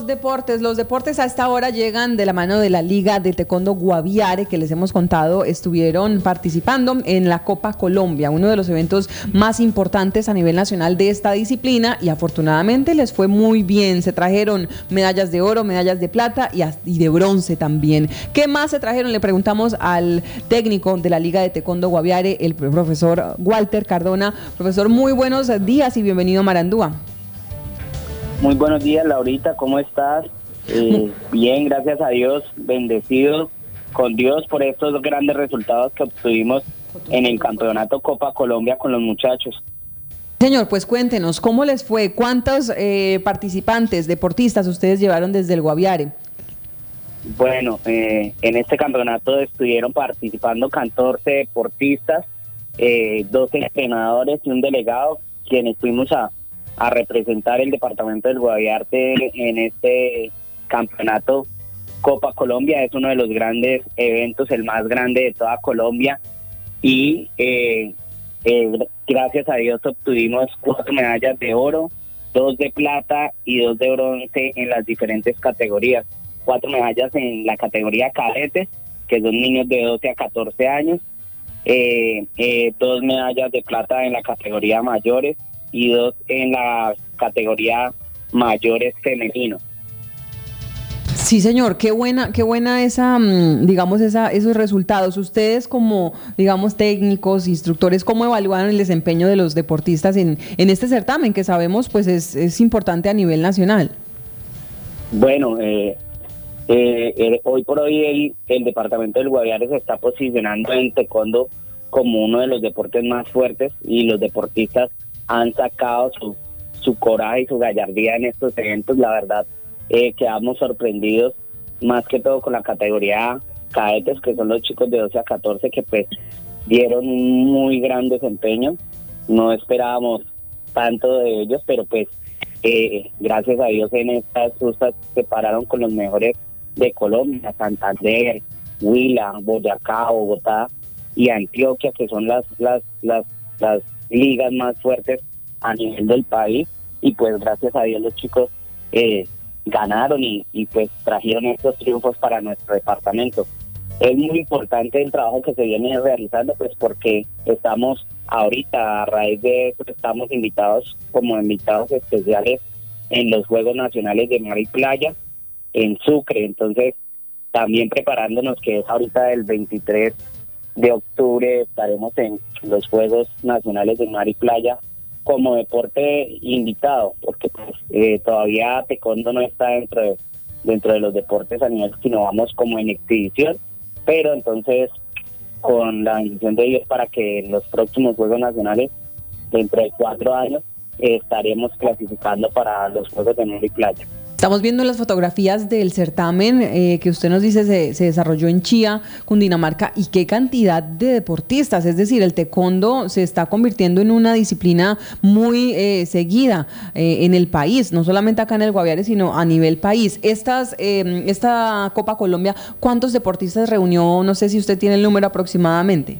Los deportes a esta hora llegan de la mano de la Liga de Taekwondo Guaviare, que les hemos contado, estuvieron participando en la Copa Colombia, uno de los eventos más importantes a nivel nacional de esta disciplina, y afortunadamente les fue muy bien. Se trajeron medallas de oro, medallas de plata y de bronce también. ¿Qué más se trajeron? Le preguntamos al técnico de la Liga de Taekwondo Guaviare, el profesor Walter Cardona. Profesor, muy buenos días y bienvenido a Marandúa. Muy buenos días, Laurita, ¿cómo estás? Bien, gracias a Dios, bendecido con Dios por estos grandes resultados que obtuvimos en el campeonato Copa Colombia con los muchachos. Señor, pues cuéntenos, ¿cómo les fue? ¿Cuántos participantes, deportistas ustedes llevaron desde el Guaviare? Bueno, en este campeonato estuvieron participando 14 deportistas, 12 entrenadores y un delegado, quienes fuimos a representar el departamento del Guaviare en este campeonato Copa Colombia. Es uno de los grandes eventos, el más grande de toda Colombia, y gracias a Dios obtuvimos 4 medallas de oro, 2 de plata y 2 de bronce en las diferentes categorías. 4 medallas en la categoría cadetes, que son niños de 12 a 14 años, 2 medallas de plata en la categoría mayores y 2 en la categoría mayores femenino. Sí, señor, qué buena esa, digamos, esos resultados. Ustedes como, digamos, técnicos, instructores, ¿cómo evalúan el desempeño de los deportistas en este certamen, que sabemos pues es importante a nivel nacional? Bueno, hoy por hoy el departamento del Guaviare se está posicionando en taekwondo como uno de los deportes más fuertes, y los deportistas han sacado su coraje y su gallardía en estos eventos. La verdad, quedamos sorprendidos más que todo con la categoría cadetes, que son los chicos de 12 a 14, que pues dieron un muy gran desempeño. No esperábamos tanto de ellos, pero pues gracias a Dios en estas justas se pararon con los mejores de Colombia: Santander, Huila, Boyacá, Bogotá y Antioquia, que son las ligas más fuertes a nivel del país. Y pues gracias a Dios los chicos ganaron y pues trajeron estos triunfos para nuestro departamento. Es muy importante el trabajo que se viene realizando, pues porque estamos ahorita, a raíz de eso, estamos invitados como invitados especiales en los Juegos Nacionales de Mar y Playa en Sucre. Entonces también preparándonos, que es ahorita el 23 de octubre estaremos en los Juegos Nacionales de Mar y Playa como deporte invitado, porque pues todavía taekwondo no está dentro de los deportes a nivel, sino vamos como en exhibición, pero entonces con la bendición de Dios, para que en los próximos Juegos Nacionales, dentro de 4 años, estaremos clasificando para los Juegos de Mar y Playa. Estamos viendo las fotografías del certamen que usted nos dice se desarrolló en Chía, Cundinamarca, y qué cantidad de deportistas. Es decir, el taekwondo se está convirtiendo en una disciplina muy seguida en el país, no solamente acá en el Guaviare, sino a nivel país. Esta Copa Colombia, ¿cuántos deportistas reunió? No sé si usted tiene el número aproximadamente.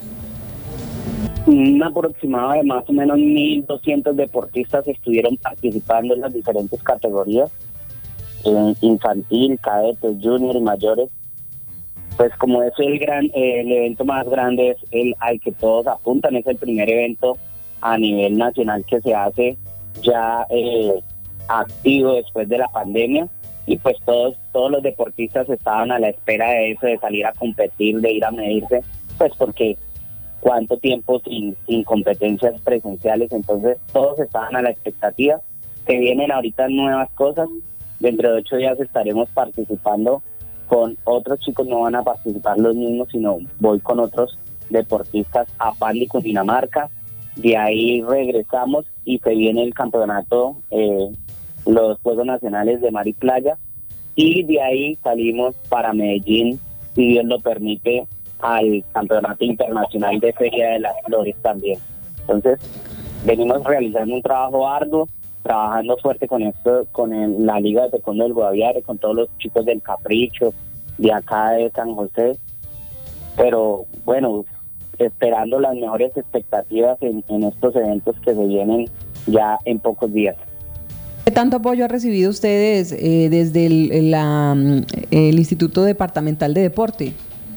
Un aproximado de más o menos 1.200 deportistas estuvieron participando en las diferentes categorías, infantil, cadetes, junior y mayores. Pues como es el evento más grande, es el al que todos apuntan, es el primer evento a nivel nacional que se hace ya activo después de la pandemia, y pues todos los deportistas estaban a la espera de eso, de salir a competir, de ir a medirse, pues porque cuánto tiempo sin competencias presenciales. Entonces todos estaban a la expectativa. Se vienen ahorita nuevas cosas. Dentro de 8 días estaremos participando con otros chicos. No van a participar los mismos, sino voy con otros deportistas a Pandi, Cundinamarca. De ahí regresamos y se viene el campeonato, los Juegos Nacionales de Mar y Playa, y de ahí salimos para Medellín, si Dios lo permite, al Campeonato Internacional de Feria de las Flores también. Entonces venimos realizando un trabajo arduo, trabajando fuerte con esto, la Liga de Taekwondo del Guaviare, con todos los chicos del Capricho, de acá de San José, pero bueno, esperando las mejores expectativas en estos eventos que se vienen ya en pocos días. ¿Qué tanto apoyo ha recibido ustedes desde el Instituto Departamental de Deporte?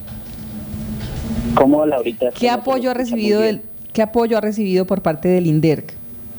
¿Cómo, Laurita? ¿Qué apoyo ha recibido por parte del INDERC?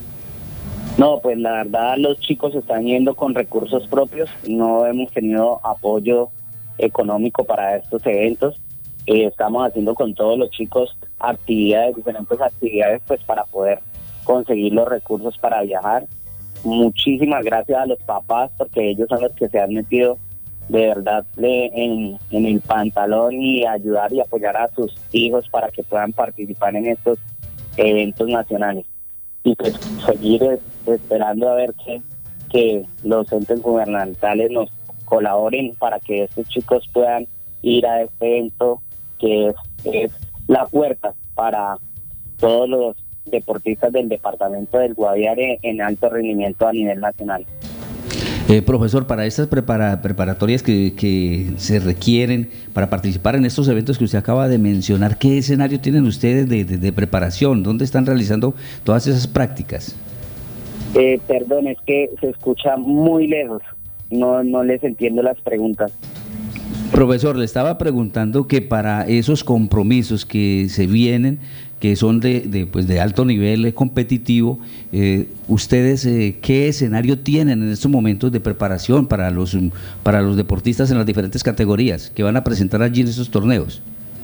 No, pues la verdad los chicos están yendo con recursos propios, no hemos tenido apoyo económico para estos eventos. Estamos haciendo con todos los chicos diferentes actividades, pues para poder conseguir los recursos para viajar. Muchísimas gracias a los papás, porque ellos son los que se han metido de verdad en el pantalón y ayudar y apoyar a sus hijos para que puedan participar en estos eventos nacionales. Y pues seguir esperando a ver que los entes gubernamentales nos colaboren para que estos chicos puedan ir a este evento que es la puerta para todos los deportistas del departamento del Guaviare en alto rendimiento a nivel nacional. Profesor, para estas preparatorias que se requieren para participar en estos eventos que usted acaba de mencionar, ¿qué escenario tienen ustedes de preparación? ¿Dónde están realizando todas esas prácticas? Perdón, es que se escucha muy lejos, no les entiendo las preguntas. Profesor, le estaba preguntando que para esos compromisos que se vienen, que son de alto nivel competitivo, ustedes ¿qué escenario tienen en estos momentos de preparación para los deportistas en las diferentes categorías que van a presentar allí en esos torneos?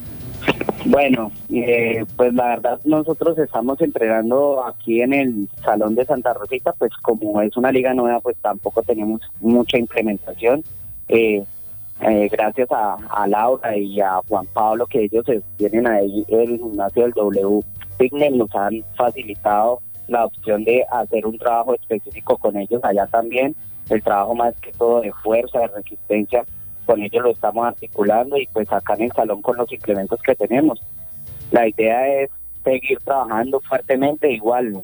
Bueno, pues la verdad nosotros estamos entrenando aquí en el Salón de Santa Rosita, pues como es una liga nueva, pues tampoco tenemos mucha implementación. Gracias a Laura y a Juan Pablo, que ellos tienen ahí el gimnasio del W Fitness, nos han facilitado la opción de hacer un trabajo específico con ellos allá también, el trabajo más que todo de fuerza, de resistencia, con ellos lo estamos articulando y pues acá en el salón con los implementos que tenemos. La idea es seguir trabajando fuertemente, igual,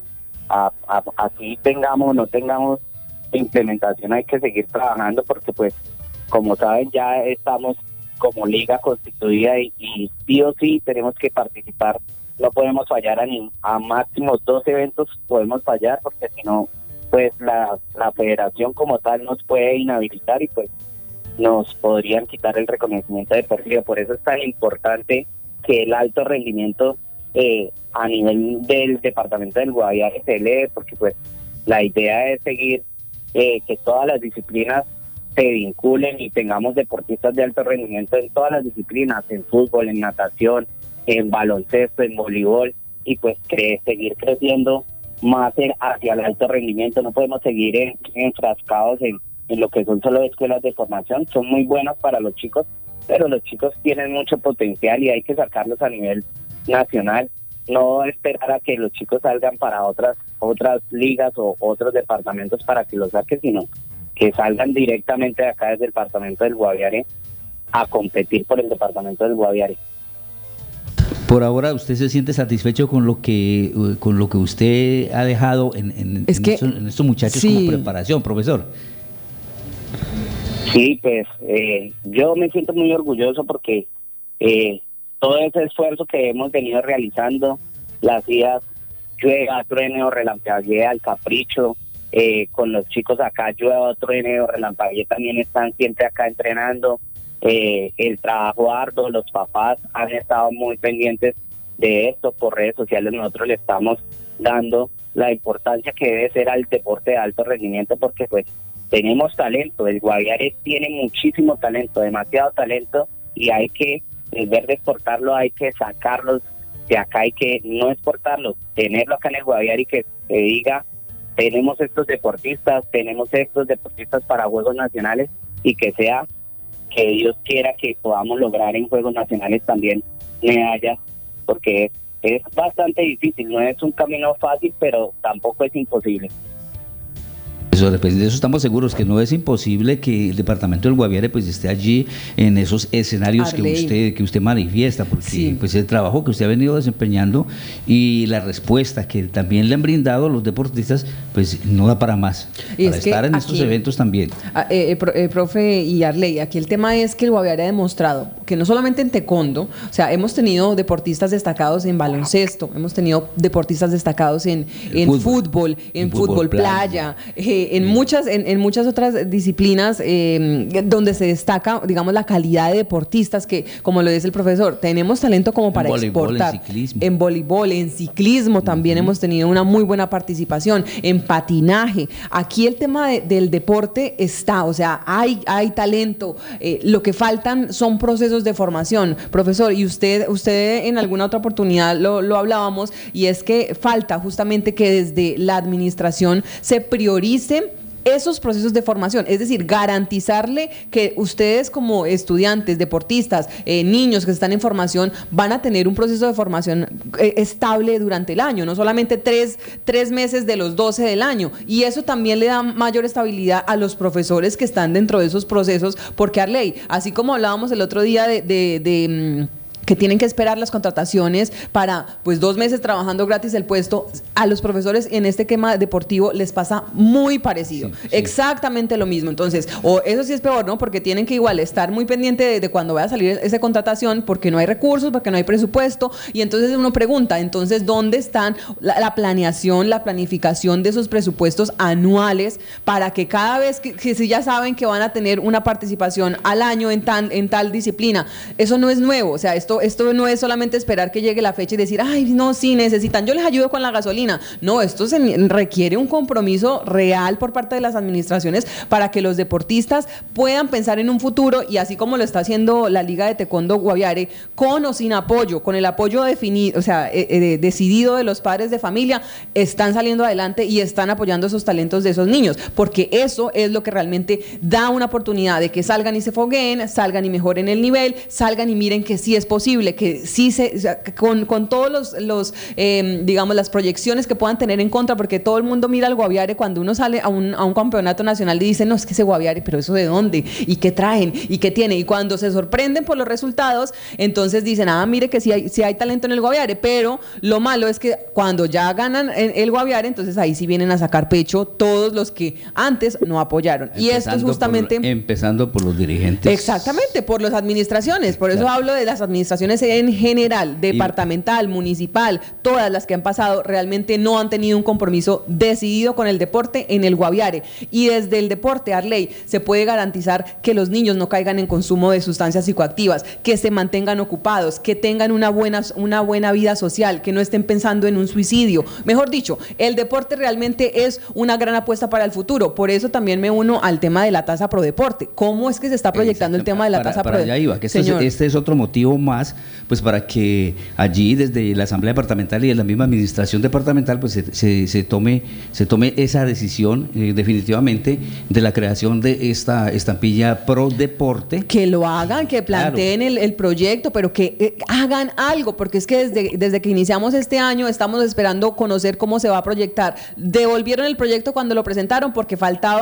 así tengamos o no tengamos implementación, hay que seguir trabajando porque pues como saben ya estamos como liga constituida y sí o sí tenemos que participar, no podemos fallar a máximo 2 eventos, podemos fallar porque si no pues la federación como tal nos puede inhabilitar y pues nos podrían quitar el reconocimiento deportivo. Por eso es tan importante que el alto rendimiento a nivel del departamento del Guaviare se eleve, porque pues la idea es seguir que todas las disciplinas se vinculen y tengamos deportistas de alto rendimiento en todas las disciplinas, en fútbol, en natación, en baloncesto, en voleibol, y pues seguir creciendo más hacia el alto rendimiento. No podemos seguir enfrascados en lo que son solo escuelas de formación, son muy buenas para los chicos, pero los chicos tienen mucho potencial y hay que sacarlos a nivel nacional, no esperar a que los chicos salgan para otras ligas o otros departamentos para que los saquen, sino que salgan directamente de acá desde el departamento del Guaviare a competir por el departamento del Guaviare. Por ahora, ¿usted se siente satisfecho con lo que usted ha dejado en estos muchachos sí, como preparación, profesor? Sí, pues yo me siento muy orgulloso porque todo ese esfuerzo que hemos venido realizando, las idas, llueva, truene o relampaguee al capricho, con los chicos acá, llueva, truene o relampaguee, también están siempre acá entrenando, el trabajo arduo, los papás han estado muy pendientes de esto, por redes sociales nosotros le estamos dando la importancia que debe ser al deporte de alto rendimiento, porque pues tenemos talento, el Guaviare tiene muchísimo talento, demasiado talento, y hay que, en vez de exportarlo, hay que sacarlos de acá, hay que no exportarlos, tenerlo acá en el Guaviare y que se diga, tenemos estos deportistas para Juegos Nacionales, y que sea que Dios quiera que podamos lograr en Juegos Nacionales también medallas, porque es bastante difícil, no es un camino fácil, pero tampoco es imposible. De eso estamos seguros, que no es imposible que el departamento del Guaviare pues esté allí en esos escenarios que usted manifiesta, porque sí, pues el trabajo que usted ha venido desempeñando y la respuesta que también le han brindado los deportistas pues no da para más, y para estar en estos eventos también. Profe y Arley, aquí el tema es que el Guaviare ha demostrado que no solamente en taekwondo, o sea, hemos tenido deportistas destacados en baloncesto, hemos tenido deportistas destacados en fútbol playa, en muchas otras disciplinas donde se destaca, digamos, la calidad de deportistas que, como lo dice el profesor, tenemos talento como para exportar. En voleibol, en ciclismo también hemos tenido una muy buena participación, en patinaje. Aquí el tema del deporte está, o sea, hay talento. Lo que faltan son procesos de formación. Profesor, y usted en alguna otra oportunidad lo hablábamos, y es que falta justamente que desde la administración se prioricen esos procesos de formación, es decir, garantizarle que ustedes como estudiantes, deportistas, niños que están en formación, van a tener un proceso de formación estable durante el año, no solamente tres meses de los 12 del año, y eso también le da mayor estabilidad a los profesores que están dentro de esos procesos, porque Arley, así como hablábamos el otro día que tienen que esperar las contrataciones para, pues, 2 meses trabajando gratis el puesto, a los profesores en este tema deportivo les pasa muy parecido, sí. Exactamente lo mismo. Entonces, o eso sí es peor, ¿no? Porque tienen que igual estar muy pendiente de cuando vaya a salir esa contratación, porque no hay recursos, porque no hay presupuesto, y entonces uno pregunta, entonces, ¿dónde están la planeación, la planificación de esos presupuestos anuales para que cada vez que si ya saben que van a tener una participación al año en tal disciplina? Eso no es nuevo, o sea, esto no es solamente esperar que llegue la fecha y decir, ay, no, sí, necesitan, yo les ayudo con la gasolina. No, esto requiere un compromiso real por parte de las administraciones para que los deportistas puedan pensar en un futuro, y así como lo está haciendo la Liga de Taekwondo Guaviare, con o sin apoyo, con el apoyo definido, o sea, decidido de los padres de familia, están saliendo adelante y están apoyando esos talentos de esos niños, porque eso es lo que realmente da una oportunidad de que salgan y se fogueen, salgan y mejoren el nivel, salgan y miren que sí es posible, que sí con todos los digamos, las proyecciones que puedan tener en contra, porque todo el mundo mira al Guaviare cuando uno sale a un campeonato nacional y dice, no, es que ese Guaviare, pero eso de dónde, y qué traen, y qué tiene, y cuando se sorprenden por los resultados, entonces dicen, mire que sí hay talento en el Guaviare, pero lo malo es que cuando ya ganan el Guaviare, entonces ahí sí vienen a sacar pecho todos los que antes no apoyaron, y esto es justamente... Empezando por los dirigentes. Exactamente, por las administraciones, por eso hablo de las administraciones en general, departamental, municipal, todas las que han pasado realmente no han tenido un compromiso decidido con el deporte en el Guaviare, y desde el deporte, Arley, se puede garantizar que los niños no caigan en consumo de sustancias psicoactivas, que se mantengan ocupados, que tengan una buena vida social, que no estén pensando en un suicidio. Mejor dicho, el deporte realmente es una gran apuesta para el futuro. Por eso también me uno al tema de la tasa Prodeporte. ¿Cómo es que se está proyectando el tema de la tasa Prodeporte? Allá iba, que este es otro motivo más, pues, para que allí desde la Asamblea Departamental y de la misma administración departamental, pues se tome esa decisión definitivamente de la creación de esta estampilla Prodeporte. Que lo hagan, que planteen el proyecto, pero que hagan algo, porque es que desde que iniciamos este año estamos esperando conocer cómo se va a proyectar. Devolvieron el proyecto cuando lo presentaron porque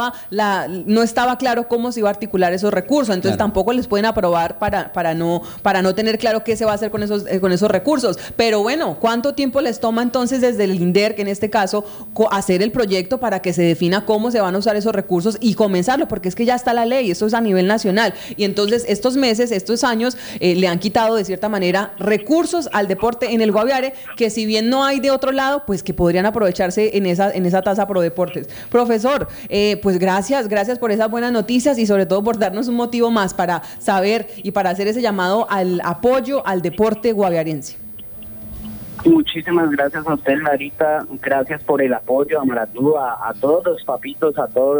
no estaba claro cómo se iba a articular esos recursos, entonces tampoco les pueden aprobar para no tener claro qué se va a hacer con esos recursos. Pero bueno, ¿cuánto tiempo les toma entonces desde el INDER, que en este caso, hacer el proyecto para que se defina cómo se van a usar esos recursos y comenzarlo? Porque es que ya está la ley, eso es a nivel nacional, y entonces estos meses, estos años le han quitado de cierta manera recursos al deporte en el Guaviare, que si bien no hay de otro lado, pues que podrían aprovecharse en esa tasa Prodeportes. Profesor, pues gracias por esas buenas noticias y sobre todo por darnos un motivo más para saber y para hacer ese llamado al apoyo al deporte guaviarense. Muchísimas gracias a usted, Larita, gracias por el apoyo, a Maratú, a todos los papitos,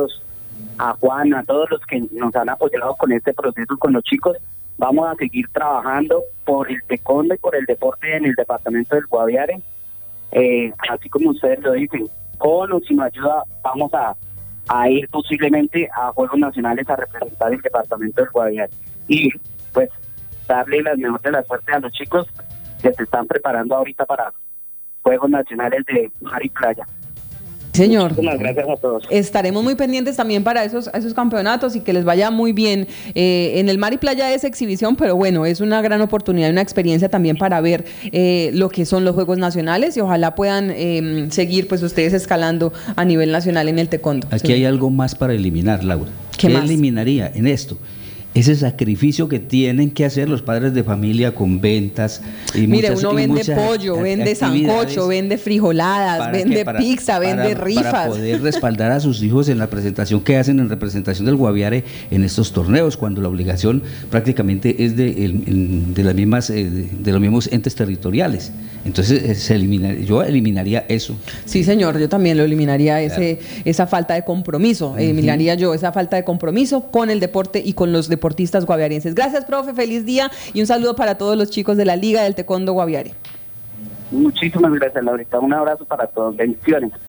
a Juan, a todos los que nos han apoyado con este proceso con los chicos. Vamos a seguir trabajando por el taekwondo y por el deporte en el departamento del Guaviare, así como ustedes lo dicen, con o sin ayuda vamos a ir posiblemente a Juegos Nacionales a representar el departamento del Guaviare, y pues darle las mejores de las suertes a los chicos que se están preparando ahorita para Juegos Nacionales de Mar y Playa. Señor, muchísimas gracias a todos. Estaremos muy pendientes también para esos campeonatos y que les vaya muy bien. En el Mar y Playa es exhibición, pero bueno, es una gran oportunidad y una experiencia también para ver lo que son los Juegos Nacionales, y ojalá puedan seguir pues ustedes escalando a nivel nacional en el taekwondo. Aquí hay algo más para eliminar, Laura. ¿Qué más eliminaría en esto? ese sacrificio que tienen que hacer los padres de familia con ventas. Y mire, uno vende pollo, vende sancocho, vende frijoladas, vende pizza, vende rifas. Para poder respaldar a sus hijos en la presentación que hacen en representación del Guaviare en estos torneos, cuando la obligación prácticamente es de las mismas de los mismos entes territoriales. Entonces yo eliminaría eso. Sí, señor, yo también lo eliminaría, claro. Esa falta de compromiso. Eliminaría yo esa falta de compromiso con el deporte y con los deportistas guaviarenses. Gracias, profe, feliz día y un saludo para todos los chicos de la Liga del Taekwondo Guaviare. Muchísimas gracias, Laurita. Un abrazo para todos. Bendiciones.